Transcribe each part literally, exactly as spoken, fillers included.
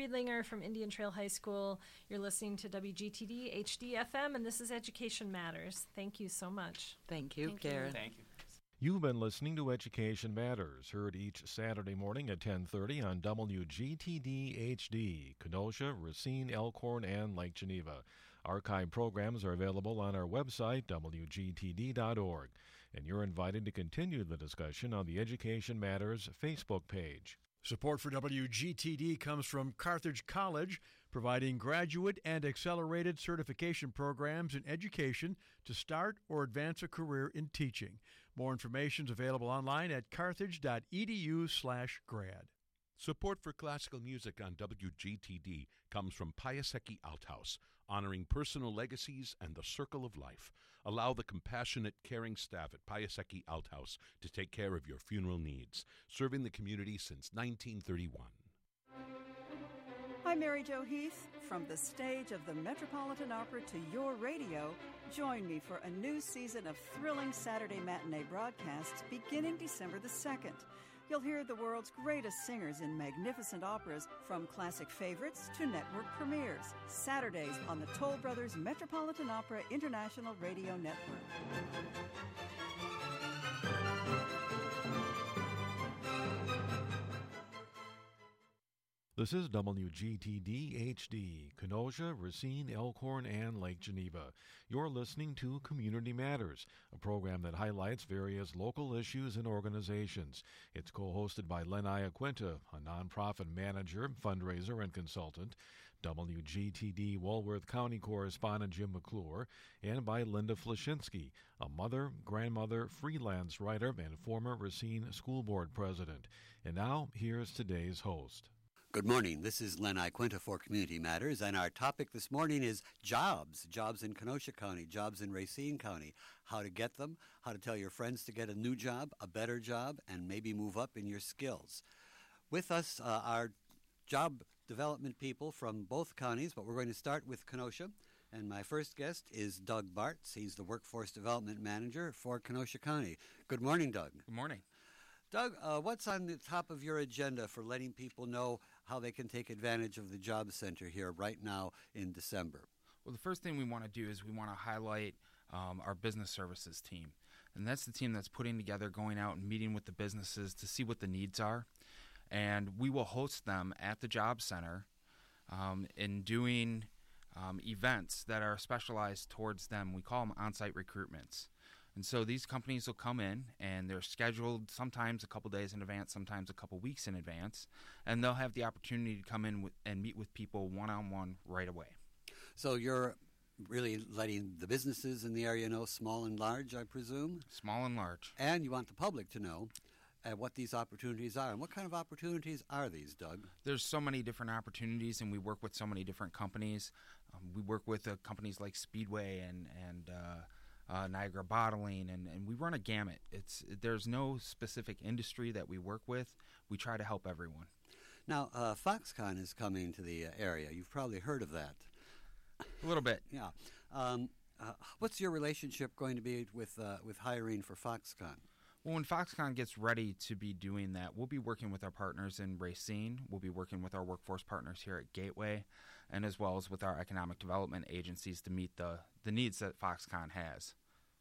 Friedlinger from Indian Trail High School. You're listening to W G T D H D F M, and this is Education Matters. Thank you so much. Thank you, Thank Karen. You. Thank you. You've been listening to Education Matters, heard each Saturday morning at ten thirty on W G T D H D, Kenosha, Racine, Elkhorn, and Lake Geneva. Archive programs are available on our website, W G T D dot org, and you're invited to continue the discussion on the Education Matters Facebook page. Support for W G T D comes from Carthage College, providing graduate and accelerated certification programs in education to start or advance a career in teaching. More information is available online at carthage dot e d u slash grad. Support for classical music on W G T D comes from Piasecki Althaus, honoring personal legacies and the circle of life. Allow the compassionate, caring staff at Piasecki Althaus to take care of your funeral needs, serving the community since nineteen thirty-one. I'm Mary Jo Heath. From the stage of the Metropolitan Opera to your radio, join me for a new season of thrilling Saturday matinee broadcasts beginning December the second. You'll hear the world's greatest singers in magnificent operas, from classic favorites to network premieres. Saturdays on the Toll Brothers Metropolitan Opera International Radio Network. This is W G T D H D, Kenosha, Racine, Elkhorn, and Lake Geneva. You're listening to Community Matters, a program that highlights various local issues and organizations. It's co-hosted by Len Iaquinta, a nonprofit manager, fundraiser, and consultant, W G T D Walworth County correspondent Jim McClure, and by Linda Flashinsky, a mother, grandmother, freelance writer, and former Racine School Board president. And now, here's today's host. Good morning. This is Len Iaquinta for Community Matters, and our topic this morning is jobs. Jobs in Kenosha County, jobs in Racine County. How to get them, how to tell your friends to get a new job, a better job, and maybe move up in your skills. With us uh, are job development people from both counties, but we're going to start with Kenosha. And my first guest is Doug Bartz. He's the Workforce Development Manager for Kenosha County. Good morning, Doug. Good morning. Doug, uh, what's on the top of your agenda for letting people know how they can take advantage of the Job Center here right now in December? Well, the first thing we want to do is we want to highlight um, our business services team. And that's the team that's putting together, going out and meeting with the businesses to see what the needs are. And we will host them at the Job Center um, in doing um, events that are specialized towards them. We call them on-site recruitments. And so these companies will come in, and they're scheduled sometimes a couple days in advance, sometimes a couple weeks in advance, and they'll have the opportunity to come in with, and meet with people one-on-one right away. So you're really letting the businesses in the area know, small and large, I presume? Small and large. And you want the public to know uh, what these opportunities are. And what kind of opportunities are these, Doug? There's so many different opportunities, and we work with so many different companies. Um, we work with uh, companies like Speedway and, and uh, Uh, Niagara Bottling, and, and we run a gamut. It's there's no specific industry that we work with. We try to help everyone. Now, uh, Foxconn is coming to the uh, area. You've probably heard of that. A little bit. Yeah. Um, uh, what's your relationship going to be with uh, with hiring for Foxconn? Well, when Foxconn gets ready to be doing that, we'll be working with our partners in Racine. We'll be working with our workforce partners here at Gateway, and as well as with our economic development agencies to meet the, the needs that Foxconn has.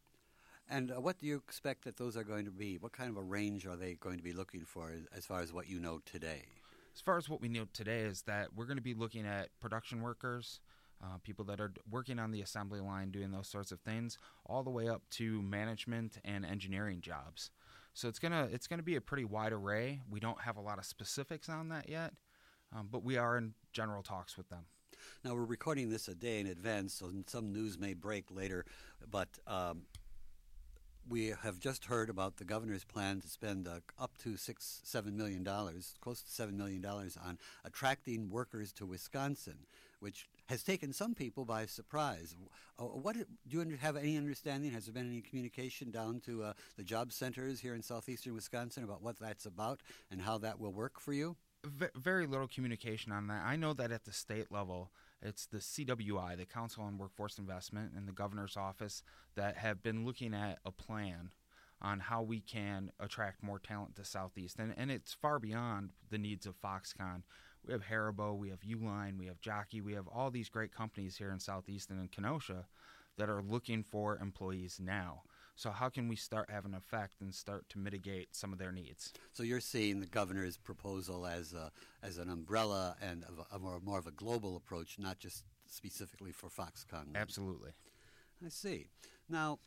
And uh, what do you expect that those are going to be? What kind of a range are they going to be looking for as far as what you know today? As far as what we know today is that we're going to be looking at production workers, uh, people that are working on the assembly line, doing those sorts of things, all the way up to management and engineering jobs. So it's gonna it's gonna be a pretty wide array. We don't have a lot of specifics on that yet, um, but we are in general talks with them. Now, we're recording this a day in advance, so some news may break later, but um, we have just heard about the governor's plan to spend uh, up to six, seven million dollars, close to seven million dollars, on attracting workers to Wisconsin, which has taken some people by surprise. Uh, what do you have any understanding? Has there been any communication down to uh, the job centers here in southeastern Wisconsin about what that's about and how that will work for you? V- very little communication on that. I know that at the state level, it's the C W I, the Council on Workforce Investment, and the governor's office that have been looking at a plan on how we can attract more talent to Southeast. And, and it's far beyond the needs of Foxconn. We have Haribo, we have Uline, we have Jockey, we have all these great companies here in Southeastern and Kenosha that are looking for employees now. So how can we start having an effect and start to mitigate some of their needs? So you're seeing the governor's proposal as a, as an umbrella and of a, a more, more of a global approach, not just specifically for Foxconn. Absolutely. I see. Now,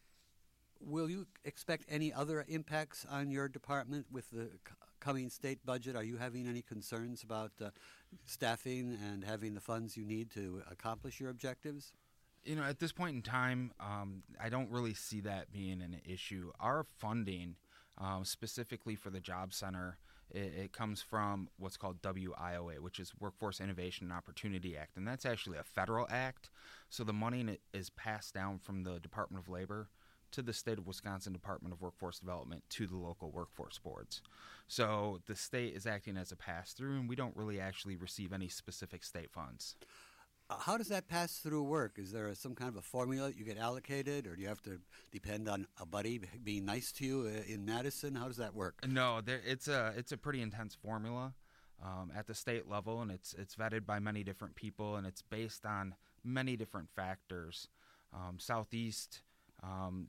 will you expect any other impacts on your department with the c- coming state budget? Are you having any concerns about uh, staffing and having the funds you need to accomplish your objectives? You know, at this point in time, um, I don't really see that being an issue. Our funding, um, specifically for the Job Center, it, it comes from what's called W I O A, which is Workforce Innovation and Opportunity Act, and that's actually a federal act. So the money is passed down from the Department of Labor to the state of Wisconsin Department of Workforce Development to the local workforce boards. So the state is acting as a pass-through, and we don't really actually receive any specific state funds. Uh, How does that pass-through work? Is there some kind of a formula that you get allocated, or do you have to depend on a buddy b- being nice to you uh, in Madison? How does that work? No, there, it's a it's a pretty intense formula um, at the state level, and it's it's vetted by many different people, and it's based on many different factors. Um, Southeast um,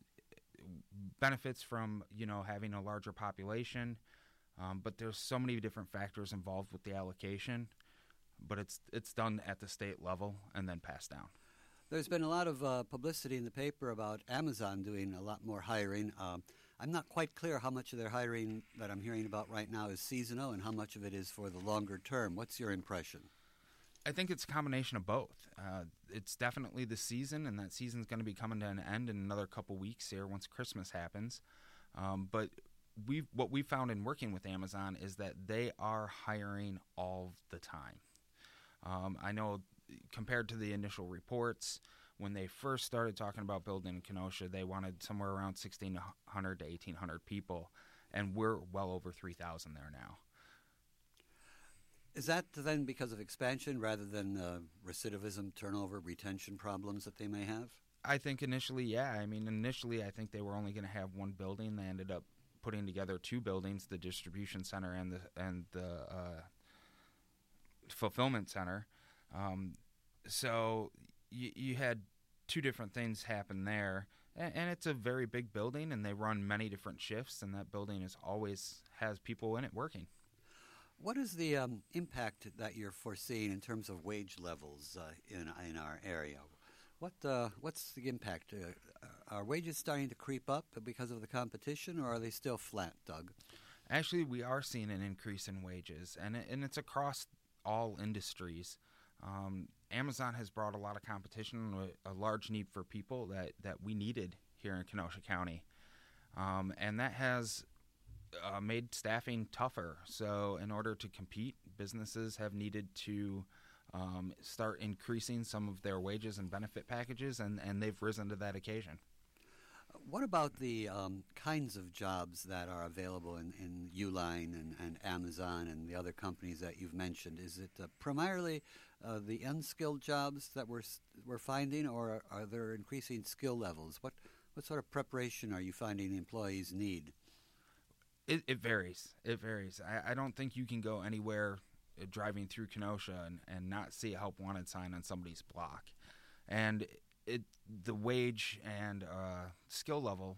benefits from you know having a larger population, um, but there's so many different factors involved with the allocation. But it's it's done at the state level and then passed down. There's been a lot of uh, publicity in the paper about Amazon doing a lot more hiring. Um, I'm not quite clear how much of their hiring that I'm hearing about right now is seasonal and how much of it is for the longer term. What's your impression? I think it's a combination of both. Uh, it's definitely the season, and that season's going to be coming to an end in another couple weeks here once Christmas happens. Um, but we what we found in working with Amazon is that they are hiring all the time. Um, I know compared to the initial reports, when they first started talking about building in Kenosha, they wanted somewhere around sixteen hundred to eighteen hundred people, and we're well over three thousand there now. Is that then because of expansion rather than uh, recidivism, turnover, retention problems that they may have? I think initially, yeah. I mean, initially, I think they were only going to have one building. They ended up putting together two buildings, the distribution center and the and the uh, fulfillment center. Um, so you, you had two different things happen there, and, and it's a very big building, and they run many different shifts, and that building is always has people in it working. What is the um, impact that you're foreseeing in terms of wage levels uh, in in our area? What uh, what's the impact? Uh, are wages starting to creep up because of the competition, or are they still flat, Doug? Actually, we are seeing an increase in wages, and it, and it's across all industries. Um, Amazon has brought a lot of competition, a large need for people that, that we needed here in Kenosha County, um, and that has uh, made staffing tougher. So in order to compete, businesses have needed to um, start increasing some of their wages and benefit packages, and, and they've risen to that occasion. What about the um, kinds of jobs that are available in, in Uline and, and Amazon and the other companies that you've mentioned? Is it uh, primarily uh, the unskilled jobs that we're, we're finding, or are there increasing skill levels? What, what sort of preparation are you finding employees need? It, it varies. It varies. I, I don't think you can go anywhere uh, driving through Kenosha and, and not see a help wanted sign on somebody's block. And it the wage and uh, skill level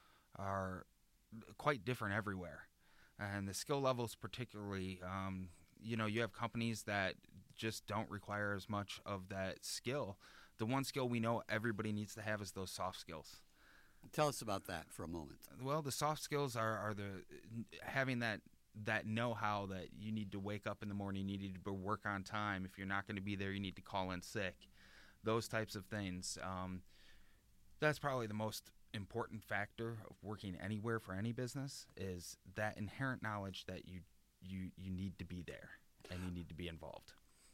are quite different everywhere. And the skill levels particularly, um, you know, you have companies that just don't require as much of that skill. The one skill we know everybody needs to have is those soft skills. Tell us about that for a moment. Well, the soft skills are, are the having that that know-how that you need to wake up in the morning, you need to work on time. If you're not going to be there, you need to call in sick. Those types of things. Um, that's probably the most important factor of working anywhere for any business is that inherent knowledge that you you you need to be there and you need to be involved.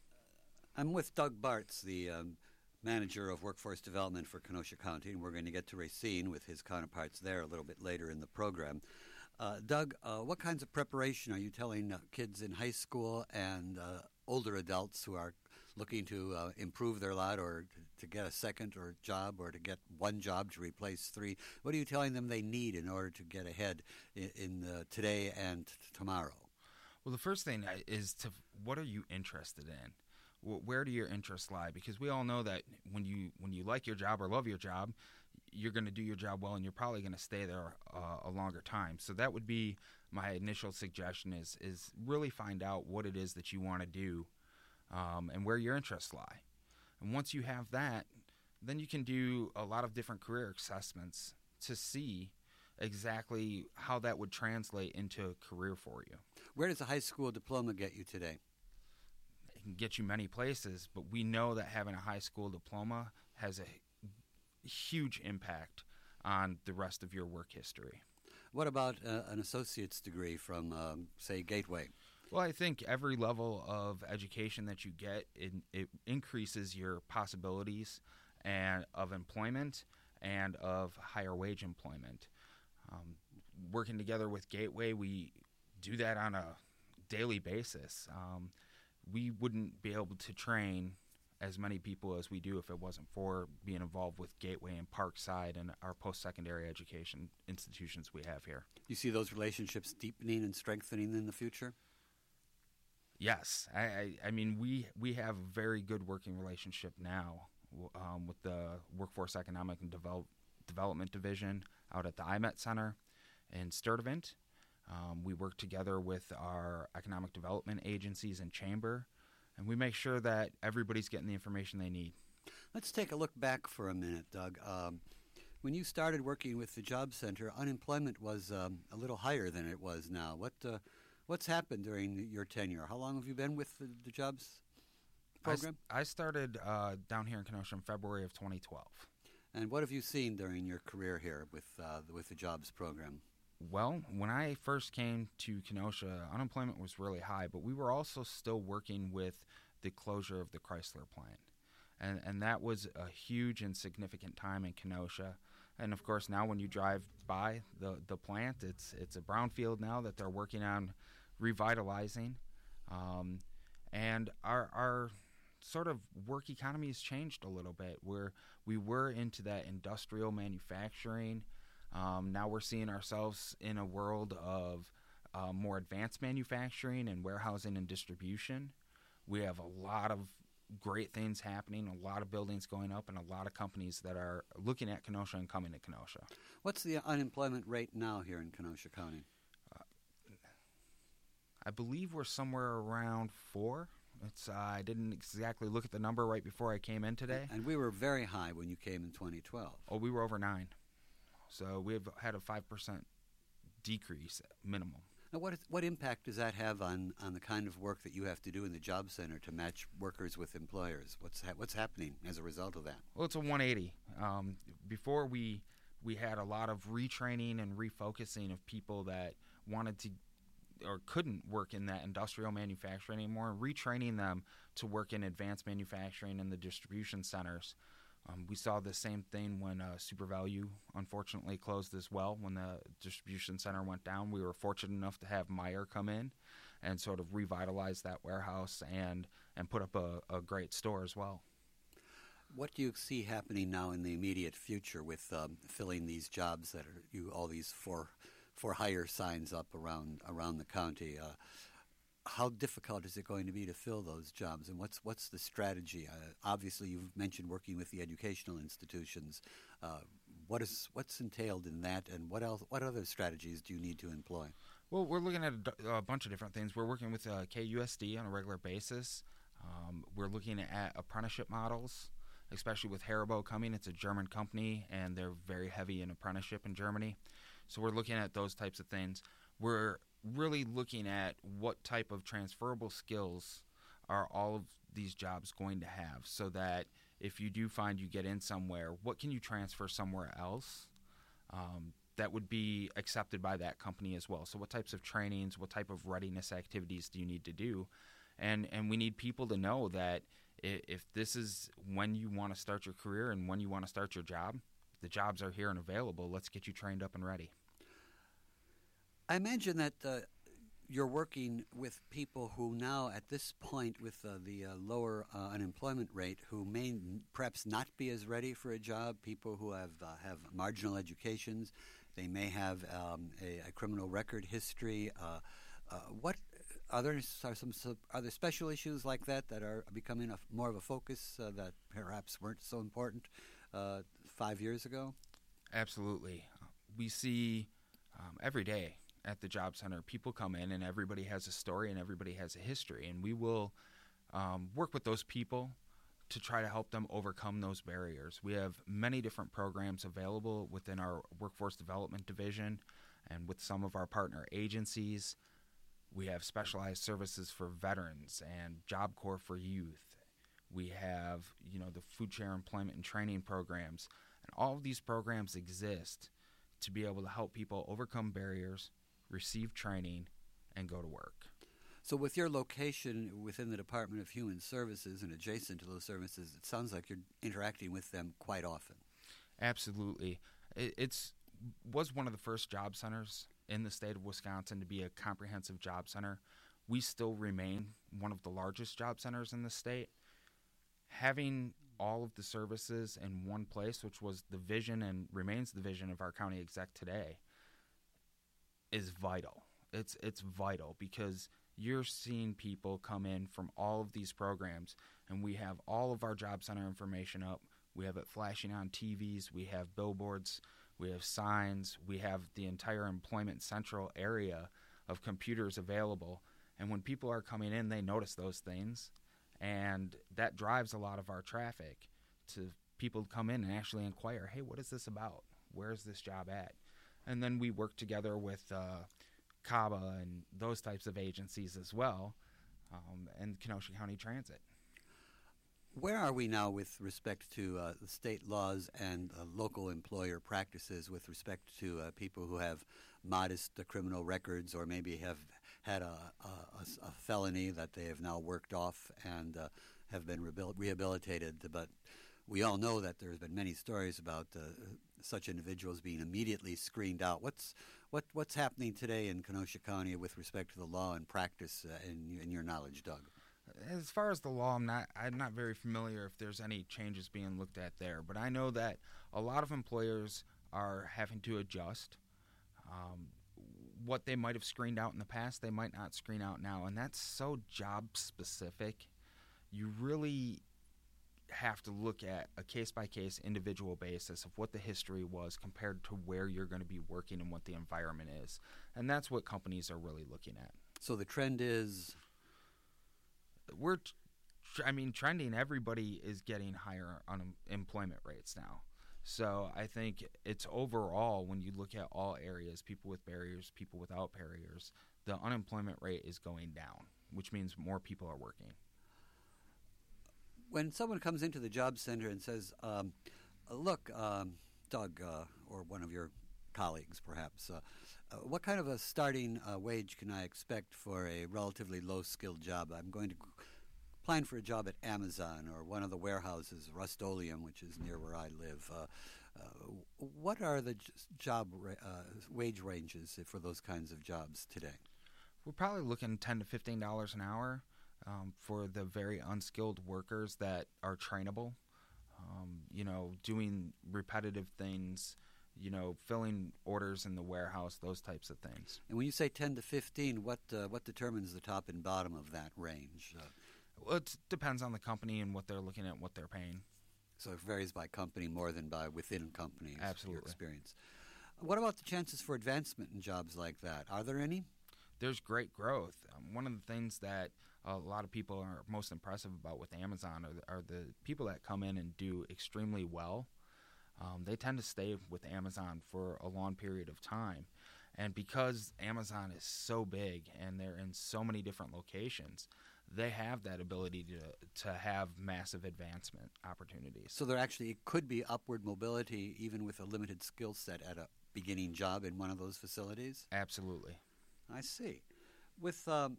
I'm with Doug Bartz, the um, manager of workforce development for Kenosha County, and we're going to get to Racine with his counterparts there a little bit later in the program. Uh, Doug, uh, what kinds of preparation are you telling uh, kids in high school and uh, older adults who are looking to uh, improve their lot or to, to get a second or job or to get one job to replace three? What are you telling them they need in order to get ahead in, in uh, today and t- tomorrow? Well, the first thing is to what are you interested in? Where do your interests lie? Because we all know that when you when you like your job or love your job, you're going to do your job well, and you're probably going to stay there uh, a longer time. So that would be my initial suggestion: is is really find out what it is that you want to do, um, and where your interests lie. And once you have that, then you can do a lot of different career assessments to see exactly how that would translate into a career for you. Where does a high school diploma get you today? Can get you many places, but we know that having a high school diploma has a huge impact on the rest of your work history. What about uh, an associate's degree from, um, say, Gateway? Well, I think every level of education that you get, it, it increases your possibilities and of employment and of higher wage employment. Um, working together with Gateway, we do that on a daily basis. Um, we wouldn't be able to train as many people as we do if it wasn't for being involved with Gateway and Parkside and our post-secondary education institutions we have here. You see those relationships deepening and strengthening in the future? Yes. I, I, I mean, we, we have a very good working relationship now um, with the Workforce Economic and Develop, Development Division out at the I MET Center in Sturtevant. Um, we work together with our economic development agencies and chamber, and we make sure that everybody's getting the information they need. Let's take a look back for a minute, Doug. Um, when you started working with the Job Center, unemployment was um, a little higher than it was now. What uh, what's happened during your tenure? How long have you been with the, the Jobs program? I, I started uh, down here in Kenosha in February of twenty twelve. And what have you seen during your career here with uh, with the Jobs program? Well, when I first came to Kenosha, unemployment was really high, but we were also still working with the closure of the Chrysler plant. And and that was a huge and significant time in Kenosha. And, of course, now when you drive by the, the plant, it's it's a brownfield now that they're working on revitalizing. Um, and our our sort of work economy has changed a little bit, where we were into that industrial manufacturing. Um, now we're seeing ourselves in a world of uh, more advanced manufacturing and warehousing and distribution. We have a lot of great things happening, a lot of buildings going up, and a lot of companies that are looking at Kenosha and coming to Kenosha. What's the unemployment rate now here in Kenosha County? Uh, I believe we're somewhere around four. It's uh, I didn't exactly look at the number right before I came in today. And we were very high when you came in twenty twelve. Oh, we were over nine. So we've had a five percent decrease minimum. Now, what, is, what impact does that have on, on the kind of work that you have to do in the Job Center to match workers with employers? What's ha- what's happening as a result of that? Well, it's a one eighty. Um, before we we had a lot of retraining and refocusing of people that wanted to or couldn't work in that industrial manufacturing anymore, retraining them to work in advanced manufacturing in the distribution centers. Um, we saw the same thing when uh, SuperValue unfortunately closed as well. When the distribution center went down, we were fortunate enough to have Meijer come in and sort of revitalize that warehouse and, and put up a, a great store as well. What do you see happening now in the immediate future with um, filling these jobs that are you all these for for hire signs up around around the county? Uh, How difficult is it going to be to fill those jobs, and what's what's the strategy? Uh, obviously, you've mentioned working with the educational institutions. Uh, what is what's entailed in that, and what else? What other strategies do you need to employ? Well, we're looking at a, a bunch of different things. We're working with uh, K U S D on a regular basis. Um, we're looking at apprenticeship models, especially with Haribo coming. It's a German company, and they're very heavy in apprenticeship in Germany. So we're looking at those types of things. We're really looking at what type of transferable skills are all of these jobs going to have, so that if you do find you get in somewhere, what can you transfer somewhere else um, that would be accepted by that company as well? So what types of trainings, what type of readiness activities do you need to do? And and we need people to know that if this is when you want to start your career and when you want to start your job, the jobs are here and available. Let's get you trained up and ready. I imagine that uh, you're working with people who now, at this point, with uh, the uh, lower uh, unemployment rate, who may n- perhaps not be as ready for a job, people who have uh, have marginal educations. They may have um, a, a criminal record history. Uh, uh, what are there are some are there special issues like that that are becoming a, more of a focus uh, that perhaps weren't so important uh, five years ago? Absolutely. We see um, every day at the Job Center, people come in and everybody has a story and everybody has a history, and we will um, work with those people to try to help them overcome those barriers. We have many different programs available within our workforce development division and with some of our partner agencies. We have specialized services for veterans and Job Corps for youth. We have, you know, the food share employment and training programs. And all of these programs exist to be able to help people overcome barriers, receive training, and go to work. So with your location within the Department of Human Services and adjacent to those services, it sounds like you're interacting with them quite often. Absolutely. It it's was one of the first job centers in the state of Wisconsin to be a comprehensive job center. We still remain one of the largest job centers in the state. Having all of the services in one place, which was the vision and remains the vision of our county exec today, is vital. It's it's vital because you're seeing people come in from all of these programs, and we have all of our job center information up. We have it flashing on T Vs. We have billboards. We have signs. We have the entire Employment Central area of computers available. And when people are coming in, they notice those things, and that drives a lot of our traffic to people come in and actually inquire, hey, what is this about? Where's this job at? And then we work together with uh, C A B A and those types of agencies as well, um, and Kenosha County Transit. Where are we now with respect to uh, the state laws and uh, local employer practices with respect to uh, people who have modest uh, criminal records or maybe have had a, a, a felony that they have now worked off and uh, have been rehabil- rehabilitated? But we all know that there's been many stories about uh, such individuals being immediately screened out. What's what what's happening today in Kenosha County with respect to the law and practice uh, in, in your knowledge, Doug? As far as the law, I'm not I'm not very familiar if there's any changes being looked at there, but I know that a lot of employers are having to adjust. Um, what they might have screened out in the past, they might not screen out now, and that's so job specific. You really have to look at a case-by-case individual basis of what the history was compared to where you're going to be working and what the environment is, and that's what companies are really looking at. So the trend is... We're, tr- I mean, trending, everybody is getting higher unemployment rates now. So I think it's overall, when you look at all areas, people with barriers, people without barriers, the unemployment rate is going down, which means more people are working. When someone comes into the job center and says, um, look, um, Doug, uh, or one of your colleagues perhaps, uh, uh, what kind of a starting uh, wage can I expect for a relatively low-skilled job? I'm going to applying for a job at Amazon or one of the warehouses, Rust-Oleum, which is near where I live. Uh, uh, what are the j- job ra- uh, wage ranges for those kinds of jobs today? We're probably looking ten to fifteen dollars an hour um, for the very unskilled workers that are trainable. Um, you know, doing repetitive things. You know, filling orders in the warehouse, those types of things. And when you say ten to fifteen, what uh, what determines the top and bottom of that range? Uh, well, it depends on the company and what they're looking at, what they're paying. So it varies by company more than by within companies. Absolutely. Your experience. What about the chances for advancement in jobs like that? Are there any? There's great growth. Um, one of the things that a lot of people are most impressive about with Amazon are the, are the people that come in and do extremely well. Um, they tend to stay with Amazon for a long period of time. And because Amazon is so big and they're in so many different locations, they have that ability to to have massive advancement opportunities. So there actually could be upward mobility even with a limited skill set at a beginning job in one of those facilities? Absolutely. I see. With um,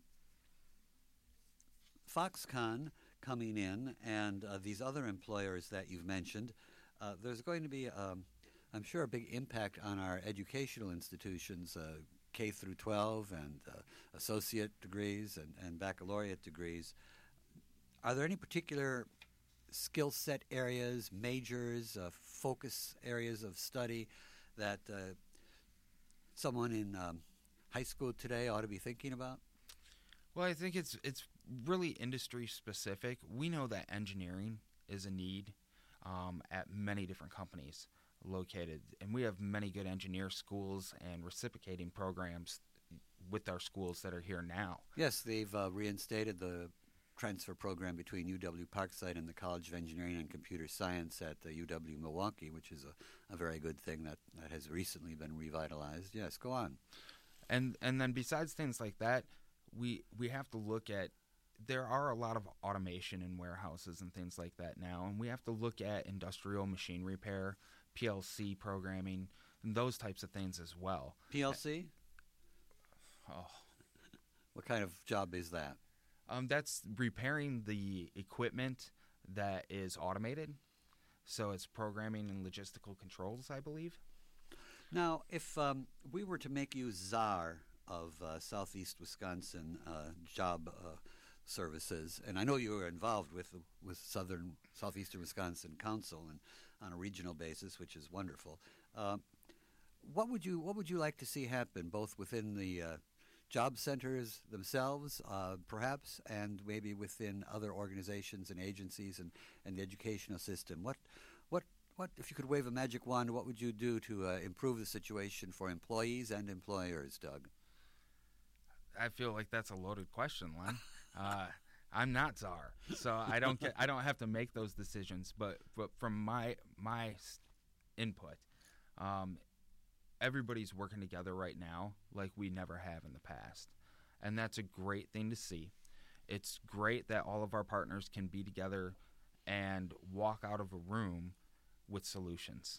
Foxconn coming in and uh, these other employers that you've mentioned, Uh, there's going to be, um, I'm sure, a big impact on our educational institutions, uh, K through twelve and uh, associate degrees and, and baccalaureate degrees. Are there any particular skill set areas, majors, uh, focus areas of study that uh, someone in um, high school today ought to be thinking about? Well, I think it's it's really industry specific. We know that engineering is a need um, at many different companies located, and we have many good engineer schools and reciprocating programs with our schools that are here now. Yes, they've uh, reinstated the transfer program between U W Parkside and the College of Engineering and Computer Science at uh, U W Milwaukee, which is a, a very good thing that, that has recently been revitalized. Yes, go on. And and then besides things like that, we we have to look at, there are a lot of automation in warehouses and things like that now, and we have to look at industrial machine repair, P L C programming, and those types of things as well. P L C? Oh. What kind of job is that? Um, that's repairing the equipment that is automated. So it's programming and logistical controls, I believe. Now, if um, we were to make you czar of uh, Southeast Wisconsin uh, job uh, services, and I know you were involved with with Southern Southeastern Wisconsin Council and on a regional basis, which is wonderful. Uh, what would you what would you like to see happen, both within the uh, job centers themselves, uh, perhaps, and maybe within other organizations and agencies and, and the educational system? What, what, what? If you could wave a magic wand, what would you do to uh, improve the situation for employees and employers, Doug? I feel like that's a loaded question, Len. uh, I'm not czar, so I don't get. I don't have to make those decisions. But, but from my my input, um, everybody's working together right now like we never have in the past. And that's a great thing to see. It's great that all of our partners can be together and walk out of a room with solutions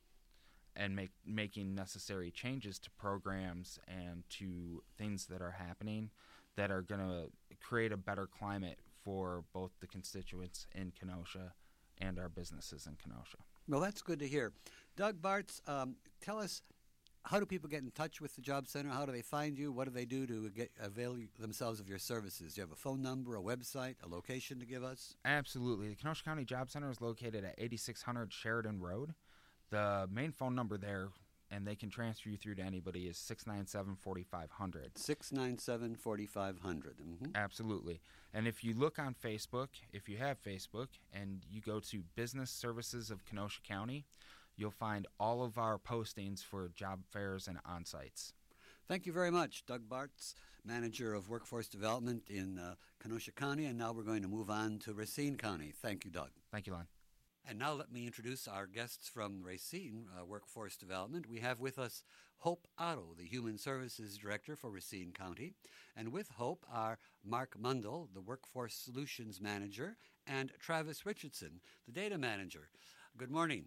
and make making necessary changes to programs and to things that are happening that are going to create a better climate for both the constituents in Kenosha and our businesses in Kenosha. Well, that's good to hear. Doug Bartz, um, tell us, how do people get in touch with the Job Center? How do they find you? What do they do to get avail themselves of your services? Do you have a phone number, a website, a location to give us? Absolutely. The Kenosha County Job Center is located at eighty-six hundred Sheridan Road. The main phone number there, and they can transfer you through to anybody, is six nine seven, four five zero zero. six nine seven, four five zero zero. Mm-hmm. Absolutely. And if you look on Facebook, if you have Facebook, and you go to Business Services of Kenosha County, you'll find all of our postings for job fairs and on-sites. Thank you very much, Doug Bartz, Manager of Workforce Development in uh, Kenosha County. And now we're going to move on to Racine County. Thank you, Doug. Thank you, Lon. And now let me introduce our guests from Racine uh, Workforce Development. We have with us Hope Otto, the Human Services Director for Racine County. And with Hope are Mark Mundell, the Workforce Solutions Manager, and Travis Richardson, the Data Manager. Good morning.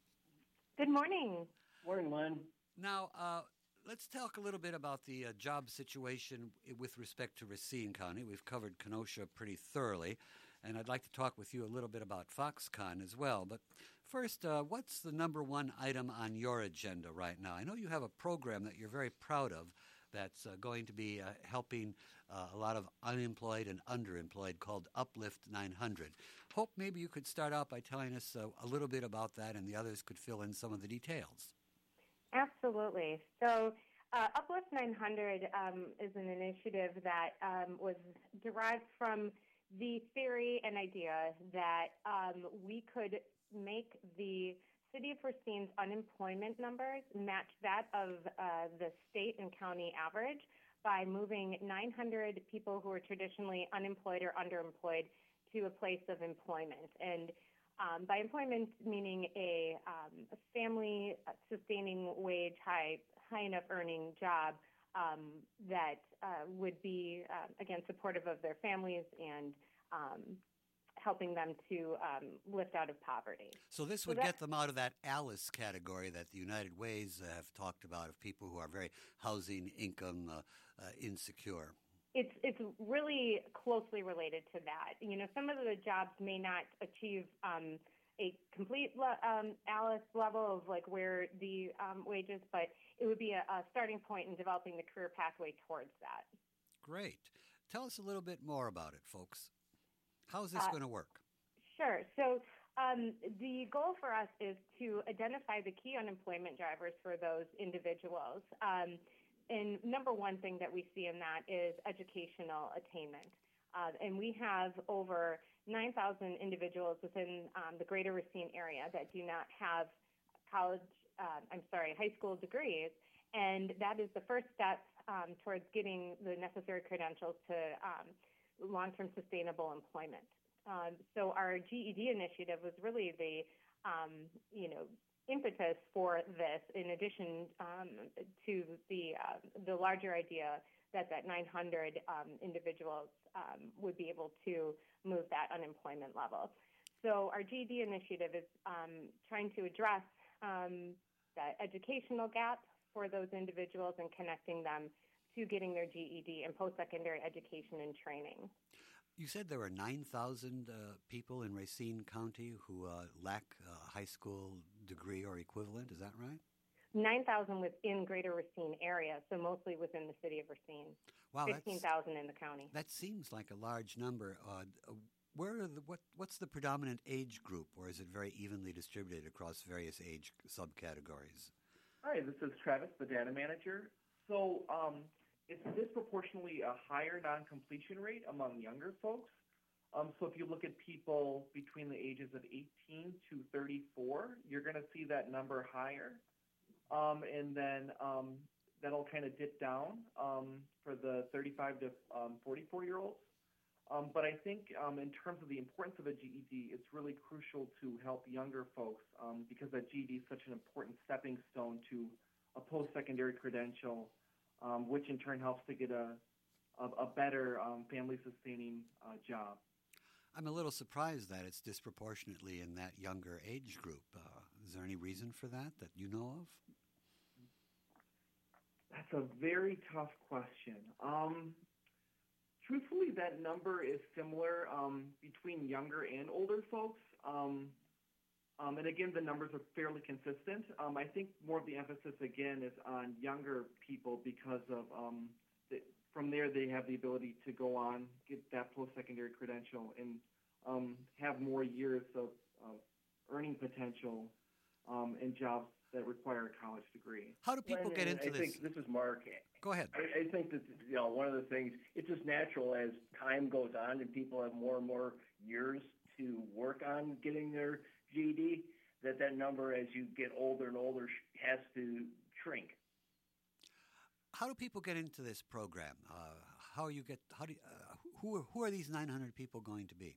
Good morning. Morning, Len. Now, uh, let's talk a little bit about the uh, job situation with respect to Racine County. We've covered Kenosha pretty thoroughly, and I'd like to talk with you a little bit about Foxconn as well. But first, uh, what's the number one item on your agenda right now? I know you have a program that you're very proud of that's uh, going to be uh, helping uh, a lot of unemployed and underemployed called Uplift nine hundred. Hope maybe you could start out by telling us uh, a little bit about that, and the others could fill in some of the details. Absolutely. So uh, Uplift nine hundred um, is an initiative that um, was derived from the theory and idea that um, we could make the City of Racine's unemployment numbers match that of uh, the state and county average by moving nine hundred people who are traditionally unemployed or underemployed to a place of employment. And um, by employment, meaning a, um, a family-sustaining wage, high, high enough earning job um, that uh, would be, uh, again, supportive of their families and um, helping them to um, lift out of poverty. So this would so get them out of that ALICE category that the United Ways uh, have talked about, of people who are very housing, income uh, uh, insecure. It's it's really closely related to that. You know, some of the jobs may not achieve um, a complete le- um, ALICE level of like where the um, wages, but it would be a, a starting point in developing the career pathway towards that. Great. Tell us a little bit more about it, folks. How is this Uh, going to work? Sure. So um, the goal for us is to identify the key unemployment drivers for those individuals. Um, and number one thing that we see in that is educational attainment. Uh, and we have over nine thousand individuals within um, the greater Racine area that do not have college, uh, I'm sorry, high school degrees. And that is the first step um, towards getting the necessary credentials to um, long-term sustainable employment. Um, so our G E D initiative was really the, um, you know, impetus for this, in addition um, to the uh, the larger idea that that nine hundred um, individuals um, would be able to move that unemployment level. So our G E D initiative is um, trying to address um, that educational gap for those individuals and connecting them to getting their G E D and post-secondary education and training. You said there were nine thousand uh, people in Racine County who uh, lack a high school degree or equivalent. Is that right? nine thousand within greater Racine area, so mostly within the city of Racine. Wow, fifteen thousand in the county. That seems like a large number. Uh, where are the, what, what's the predominant age group, or is it very evenly distributed across various age subcategories? Hi, this is Travis, the data manager. So um, it's disproportionately a higher non-completion rate among younger folks. Um, so if you look at people between the ages of eighteen to thirty-four, you're going to see that number higher. Um, and then um, that'll kind of dip down um, for the thirty-five to forty-four-year-olds. Um, but I think um, in terms of the importance of a G E D, it's really crucial to help younger folks um, because that G E D is such an important stepping stone to a post-secondary credential, um, which in turn helps to get a, a, a better um, family-sustaining uh, job. I'm a little surprised that it's disproportionately in that younger age group. Uh, is there any reason for that that you know of? That's a very tough question. Um, truthfully, that number is similar um, between younger and older folks. Um, um, and again, the numbers are fairly consistent. Um, I think more of the emphasis, again, is on younger people because of um, the, from there they have the ability to go on, get that post-secondary credential, and um, have more years of, of earning potential um, in jobs that require a college degree. How do people Well, get and into I this? think this is Mark. Go ahead. I, I think that, you know, one of the things, it's just natural as time goes on and people have more and more years to work on getting their G E D, that that number as you get older and older has to shrink. How do people get into this program? Uh, how you get? How do? You, uh, who are, who are these nine hundred people going to be?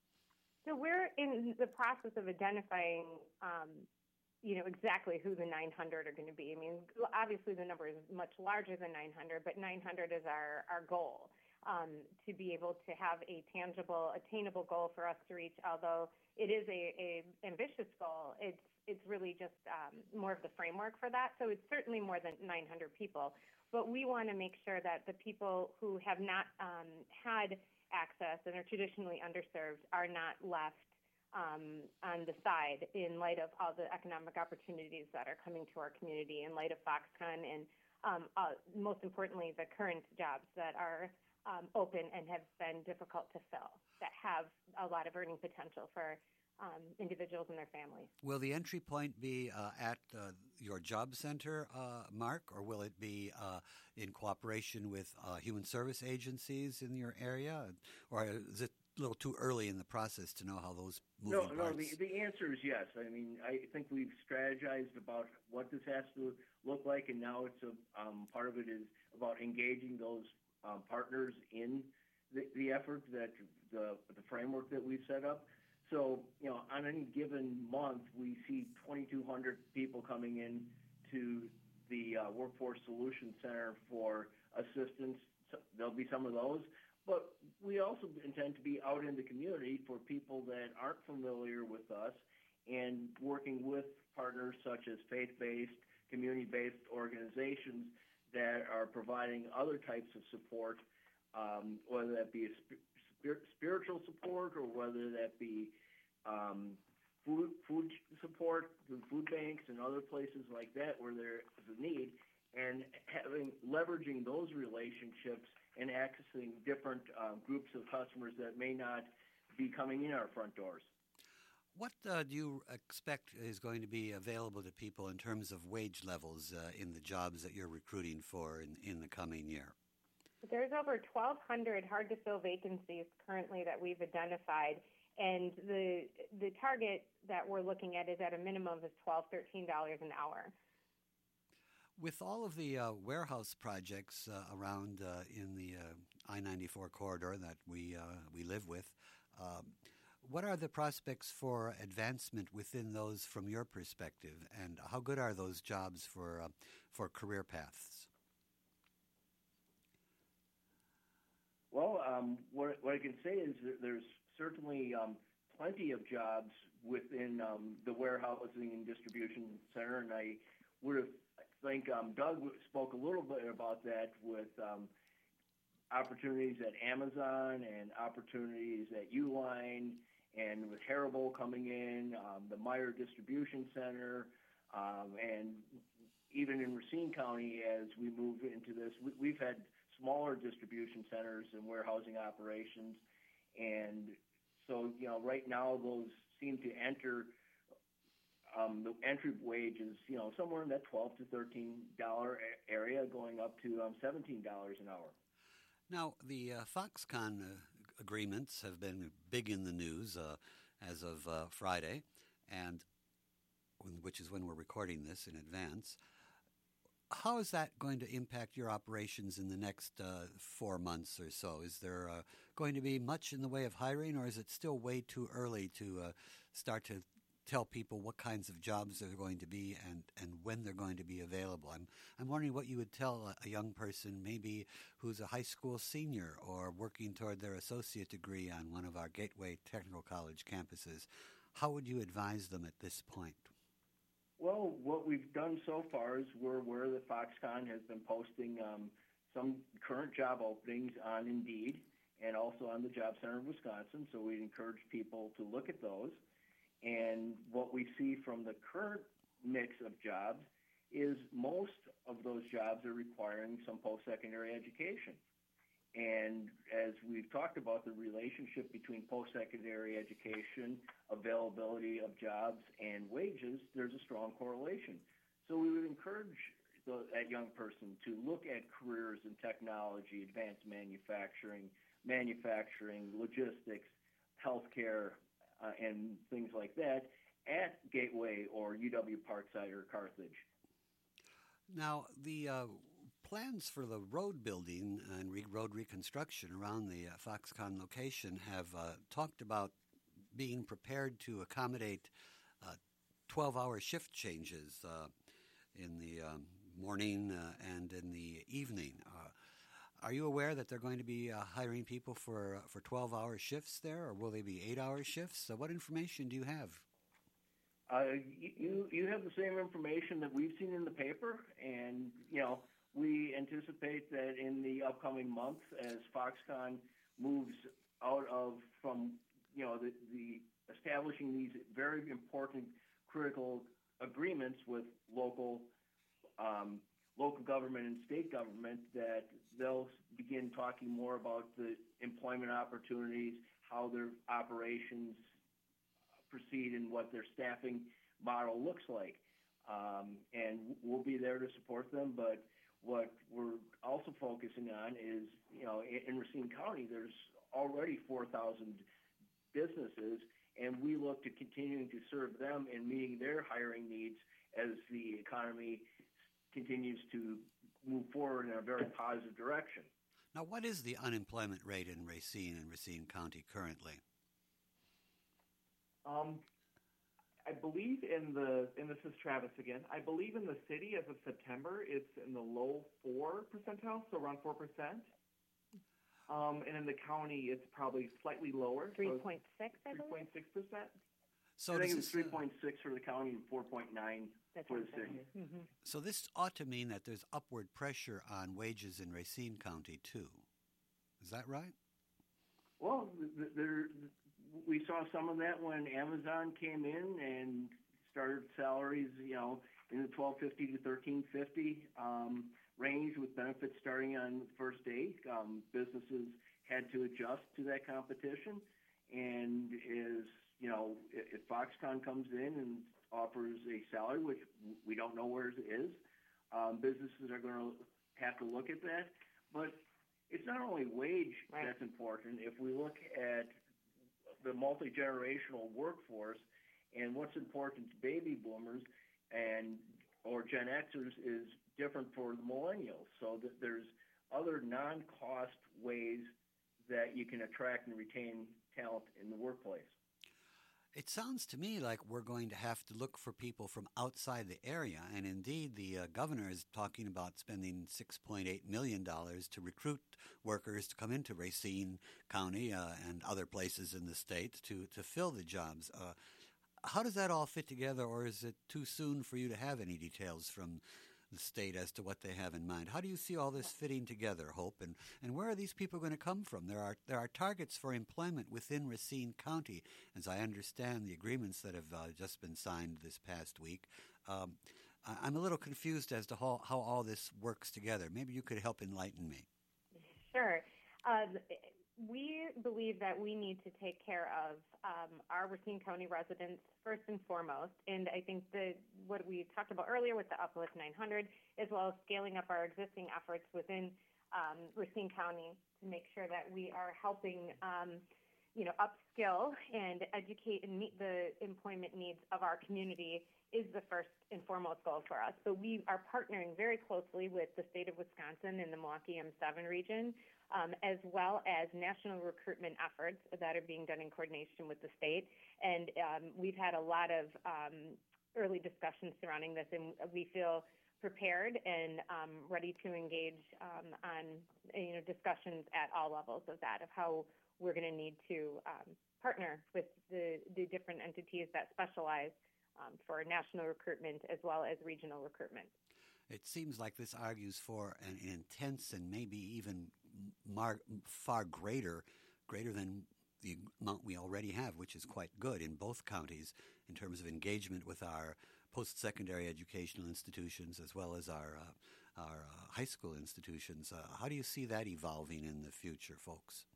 So we're in the process of identifying, um, you know, exactly who the nine hundred are going to be. I mean, obviously the number is much larger than nine hundred, but nine hundred is our, our goal, um, to be able to have a tangible, attainable goal for us to reach. Although it is a, a ambitious goal, it's it's really just um, more of the framework for that. So it's certainly more than nine hundred people. But we want to make sure that the people who have not um, had access and are traditionally underserved are not left um, on the side in light of all the economic opportunities that are coming to our community, in light of Foxconn, and um, uh, most importantly, the current jobs that are um, open and have been difficult to fill, that have a lot of earning potential for um, individuals and their families. Will the entry point be uh, at uh, your job center, uh, Mark, or will it be uh, in cooperation with uh, human service agencies in your area? Or is it a little too early in the process to know how those moving No, parts? no. The, the answer is yes. I mean, I think we've strategized about what this has to look like, and now it's a um, part of it is about engaging those um, partners in the, the effort that the the framework that we've set up. So, you know, on any given month, we see twenty-two hundred people coming in to the uh, Workforce Solutions Center for assistance. So there'll be some of those. But we also intend to be out in the community for people that aren't familiar with us and working with partners such as faith-based, community-based organizations that are providing other types of support, um, whether that be a sp- spiritual support or whether that be um, food, food support through food banks and other places like that where there is a need, and having leveraging those relationships and accessing different uh, groups of customers that may not be coming in our front doors. What uh, do you expect is going to be available to people in terms of wage levels uh, in the jobs that you're recruiting for in, in the coming year? There's over twelve hundred hard-to-fill vacancies currently that we've identified, and the the target that we're looking at is at a minimum of twelve dollars, thirteen dollars an hour. With all of the uh, warehouse projects uh, around uh, in the uh, I ninety-four corridor that we uh, we live with, um, what are the prospects for advancement within those from your perspective, and how good are those jobs for uh, for career paths? Well, um, what, what I can say is that there's certainly um, plenty of jobs within um, the warehousing and distribution center, and I would have, I think um, Doug spoke a little bit about that with um, opportunities at Amazon and opportunities at Uline, and with Haribo coming in, um, the Meyer Distribution Center, um, and even in Racine County as we move into this, we, we've had smaller distribution centers and warehousing operations. And so, you know, right now those seem to enter, um, the entry wage is, you know, somewhere in that twelve to thirteen dollars area, going up to um, seventeen dollars an hour. Now, the uh, Foxconn uh, agreements have been big in the news uh, as of uh, Friday, and which is when we're recording this in advance. How is that going to impact your operations in the next uh, four months or so? Is there uh, going to be much in the way of hiring, or is it still way too early to uh, start to tell people what kinds of jobs there are going to be and, and when they're going to be available? I'm I'm wondering what you would tell a, a young person, maybe who's a high school senior or working toward their associate degree on one of our Gateway Technical College campuses. How would you advise them at this point? Well, what we've done so far is we're aware that Foxconn has been posting um, some current job openings on Indeed and also on the Job Center of Wisconsin, so we'd encourage people to look at those. And what we see from the current mix of jobs is most of those jobs are requiring some post-secondary education. And as we've talked about the relationship between post-secondary education, availability of jobs, and wages, there's a strong correlation. So we would encourage the, that young person to look at careers in technology, advanced manufacturing, manufacturing, logistics, healthcare, uh, and things like that at Gateway or U W Parkside or Carthage. Now, the uh, plans for the road building and re- road reconstruction around the uh, Foxconn location have uh, talked about being prepared to accommodate uh, twelve-hour shift changes uh, in the um, morning uh, and in the evening. Uh, are you aware that they're going to be uh, hiring people for uh, for twelve-hour shifts there, or will they be eight-hour shifts? So what information do you have? Uh, you you have the same information that we've seen in the paper, and you know we anticipate that in the upcoming months, as Foxconn moves out of from you know the, the establishing these very important critical agreements with local um, local government and state government, that they'll begin talking more about the employment opportunities, how their operations proceed, and what their staffing model looks like. Um, and we'll be there to support them. But what we're also focusing on is, you know, in, in Racine County, there's already four thousand businesses, and we look to continuing to serve them in meeting their hiring needs as the economy continues to move forward in a very positive direction. Now, what is the unemployment rate in Racine and Racine County currently? Um, I believe in the, and this is Travis again, I believe in the city as of September, it's in the low four percentile, so around four percent. Um, and in the county, it's probably slightly lower. three point six, I believe? three point six percent. So I think this it was is, uh, three point six for the county and four point nine That's for what the I'm city. saying. Mm-hmm. So this ought to mean that there's upward pressure on wages in Racine County, too. Is that right? Well, th- there, we saw some of that when Amazon came in and started salaries, you know, in the twelve fifty to thirteen fifty um, range, with benefits starting on the first day. Um, businesses had to adjust to that competition, and as you know, if, if Foxconn comes in and offers a salary, which we don't know where it is, um, businesses are going to have to look at that. But it's not only wage right. that's important. If we look at the multi-generational workforce and what's important to baby boomers and or Gen Xers is different for the millennials. So that there's other non-cost ways that you can attract and retain talent in the workplace. It sounds to me like we're going to have to look for people from outside the area, and indeed the uh, governor is talking about spending six point eight million dollars to recruit workers to come into Racine County uh, and other places in the state to, to fill the jobs. Uh, how does that all fit together, or is it too soon for you to have any details from the state as to what they have in mind? How do you see all this fitting together, Hope, and, and where are these people going to come from? There are there are targets for employment within Racine County, as I understand the agreements that have uh, just been signed this past week. Um, I, I'm a little confused as to how, how all this works together. Maybe you could help enlighten me. Sure. Um, we believe that we need to take care of um, our Racine County residents first and foremost. And I think the what we talked about earlier with the Uplift nine hundred, as well as scaling up our existing efforts within um, Racine County to make sure that we are helping, um, you know, upskill and educate and meet the employment needs of our community is the first and foremost goal for us. So we are partnering very closely with the state of Wisconsin and the Milwaukee M seven region, um, as well as national recruitment efforts that are being done in coordination with the state. And um, we've had a lot of um, early discussions surrounding this, and we feel prepared and um, ready to engage um, on you know discussions at all levels of that, of how we're going to need to um, partner with the, the different entities that specialize Um, for national recruitment as well as regional recruitment. It seems like this argues for an intense and maybe even mar- far greater, greater than the amount we already have, which is quite good in both counties in terms of engagement with our post-secondary educational institutions as well as our uh, our uh, high school institutions. Uh, how do you see that evolving in the future, folks?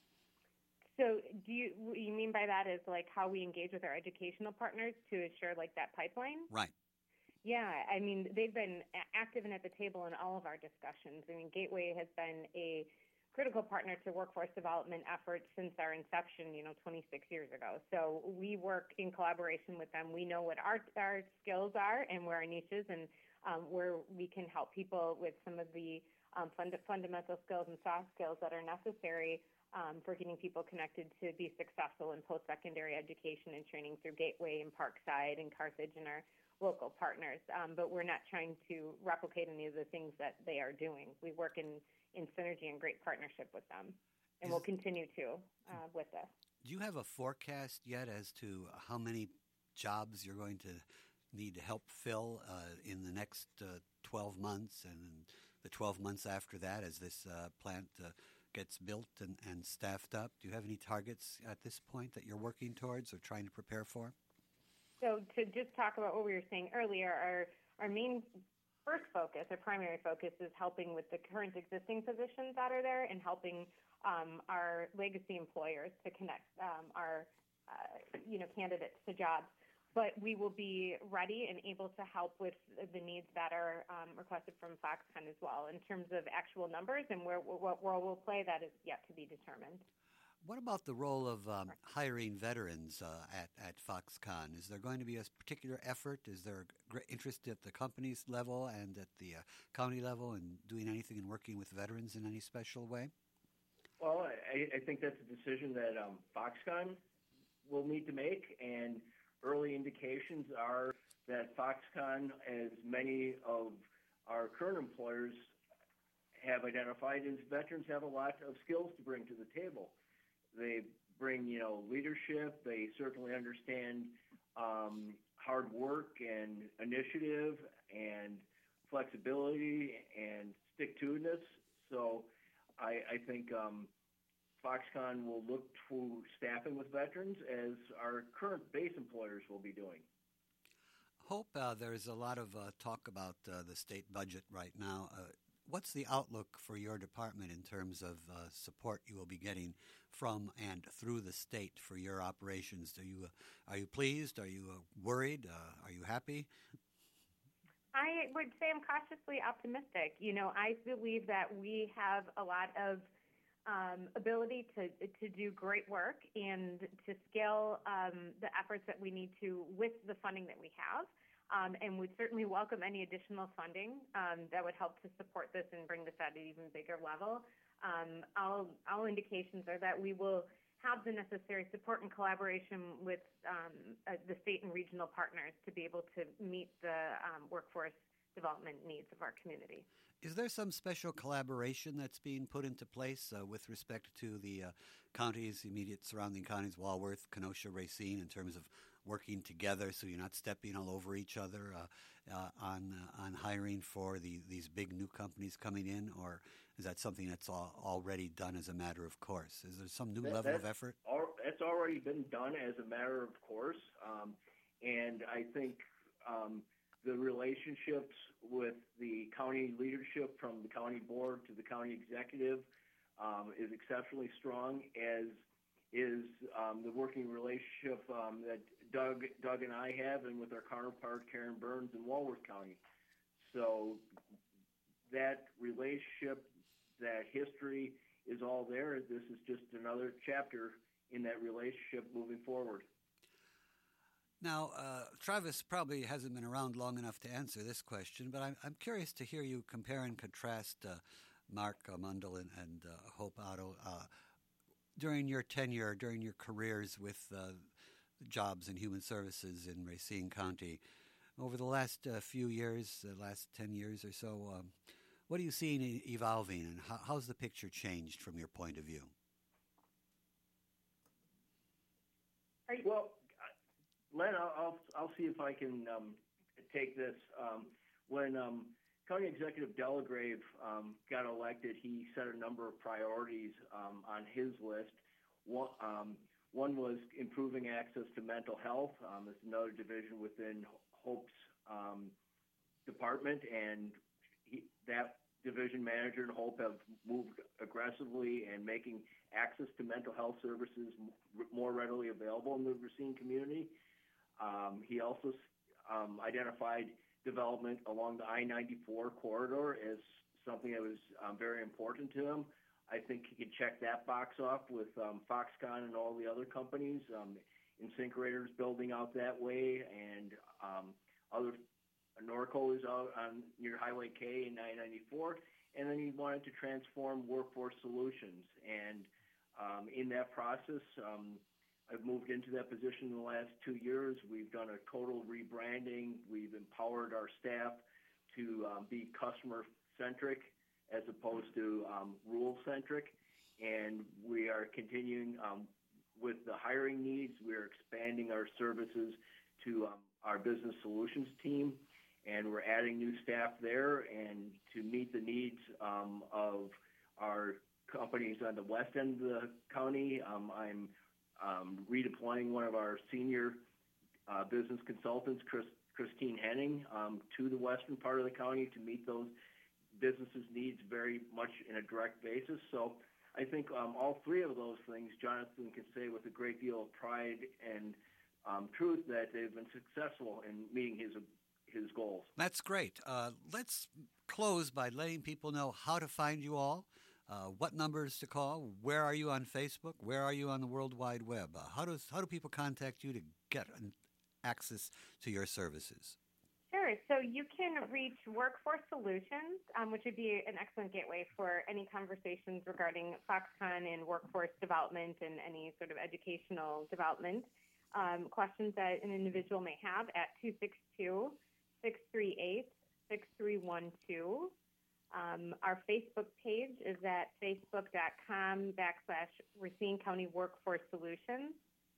So do you, what you mean by that is like how we engage with our educational partners to assure like that pipeline? Right. Yeah, I mean, they've been active and at the table in all of our discussions. I mean, Gateway has been a critical partner to workforce development efforts since our inception, you know, twenty-six years ago. So we work in collaboration with them. We know what our, our skills are and where our niches and um, where we can help people with some of the um, fund- fundamental skills and soft skills that are necessary Um, for getting people connected to be successful in post-secondary education and training through Gateway and Parkside and Carthage and our local partners. Um, but we're not trying to replicate any of the things that they are doing. We work in, in synergy and great partnership with them, and Is, we'll continue to uh, with this. Do you have a forecast yet as to how many jobs you're going to need to help fill uh, in the next uh, twelve months and the twelve months after that as this uh, plant uh, gets built and, and staffed up? Do you have any targets at this point that you're working towards or trying to prepare for? So to just talk about what we were saying earlier, our, our main first focus, our primary focus is helping with the current existing positions that are there and helping um, our legacy employers to connect um, our uh, you know candidates to jobs. But we will be ready and able to help with the needs that are um, requested from Foxconn as well. In terms of actual numbers and where what role we'll play, that is yet to be determined. What about the role of um, hiring veterans uh, at, at Foxconn? Is there going to be a particular effort? Is there great interest at the company's level and at the uh, county level in doing anything in working with veterans in any special way? Well, I, I think that's a decision that um, Foxconn will need to make, and early indications are that Foxconn, as many of our current employers have identified, is veterans have a lot of skills to bring to the table. They bring, you know, leadership. They certainly understand um, hard work and initiative and flexibility and stick-to-itiveness. So I, I think um, Foxconn will look to staffing with veterans as our current base employers will be doing. Hope, uh, there's a lot of uh, talk about uh, the state budget right now. Uh, what's the outlook for your department in terms of uh, support you will be getting from and through the state for your operations? Are you uh, are you pleased? Are you uh, worried? Uh, are you happy? I would say I'm cautiously optimistic. You know, I believe that we have a lot of um, ability to to do great work and to scale um, the efforts that we need to with the funding that we have. Um, and would certainly welcome any additional funding um, that would help to support this and bring this at an even bigger level. Um, all, all indications are that we will have the necessary support and collaboration with um, uh, the state and regional partners to be able to meet the um, workforce development needs of our community. Is there some special collaboration that's being put into place uh, with respect to the uh, counties, immediate surrounding counties, Walworth, Kenosha, Racine, in terms of working together so you're not stepping all over each other uh, uh, on uh, on hiring for the, these big new companies coming in, or is that something that's all, already done as a matter of course? Is there some new that, level of effort? Al- that's already been done as a matter of course, um, and I think um, the relationships with the county leadership, from the county board to the county executive, um, is exceptionally strong, as is um, the working relationship um, that Doug, Doug and I have, and with our counterpart Karen Burns in Walworth County. So that relationship, that history is all there. This is just another chapter in that relationship moving forward. Now, uh, Travis probably hasn't been around long enough to answer this question, but I'm, I'm curious to hear you compare and contrast uh, Mark uh, Mundell and, and uh, Hope Otto uh, during your tenure, during your careers with uh, Jobs and Human Services in Racine County. Over the last uh, few years, the uh, last ten years or so, um, what are you seeing e- evolving, and how, how's the picture changed from your point of view? Well, Len, I'll, I'll, I'll see if I can um, take this. Um, when um, County Executive Delagrave um, got elected, he set a number of priorities um, on his list. One, um, one was improving access to mental health. Um, there's another division within Hope's um, department, and he, that division manager and Hope have moved aggressively in making access to mental health services m- more readily available in the Racine community. Um, he also um, identified development along the I ninety-four corridor as something that was um, very important to him. I think he could check that box off with um, Foxconn and all the other companies, um, incinerators building out that way, and um, other. Norco is out on near Highway K and I ninety-four, and then he wanted to transform Workforce Solutions. And um, in that process, um, I've moved into that position in the last two years. We've done a total rebranding. We've empowered our staff to um, be customer-centric as opposed to um, rule-centric. And we are continuing um, with the hiring needs. We're expanding our services to um, our business solutions team, and we're adding new staff there. And to meet the needs um, of our companies on the west end of the county, um, I'm um, redeploying one of our senior uh, business consultants, Chris, Christine Henning, um, to the western part of the county to meet those businesses' needs very much in a direct basis. So I think um, all three of those things, Jonathan can say with a great deal of pride and um, truth that they've been successful in meeting his his goals. That's great. Uh, let's close by letting people know how to find you all, uh, what numbers to call, where are you on Facebook, where are you on the World Wide Web. Uh, how does how do people contact you to get an access to your services? Sure. So you can reach Workforce Solutions, um, which would be an excellent gateway for any conversations regarding Foxconn and workforce development and any sort of educational development um, questions that an individual may have at two six two, six three eight, six three one two. Um, our Facebook page is at facebook.com backslash Racine County Workforce Solutions.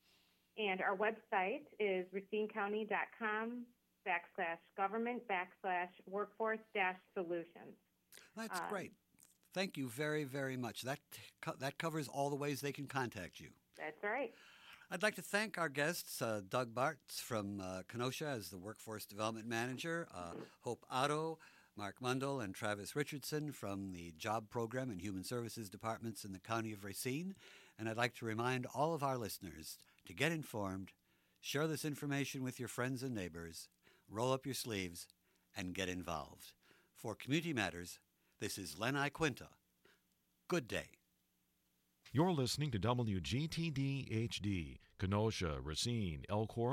And our website is racinecounty.com backslash government backslash workforce dash solutions. That's um, great. Thank you very, very much. That co- that covers all the ways they can contact you. That's right. I'd like to thank our guests, uh, Doug Bartz from uh, Kenosha as the Workforce Development Manager, uh, Hope Otto, Mark Mundell and Travis Richardson from the Job Program and Human Services Departments in the County of Racine. And I'd like to remind all of our listeners to get informed, share this information with your friends and neighbors, roll up your sleeves, and get involved. For Community Matters, this is Len Iquinta. Good day. You're listening to W G T D H D, Kenosha, Racine, Elkhorn,